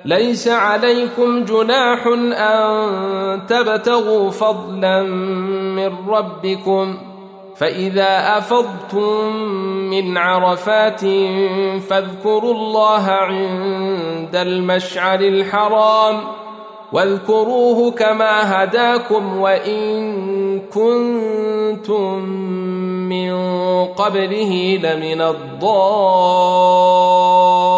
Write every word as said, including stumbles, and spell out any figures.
ليس عليكم جناح أن تبتغوا فضلا من ربكم فإذا أفضتم من عرفات فاذكروا الله عند المشعر الحرام واذكروه كما هداكم وإن كنتم من قبله لمن الضالين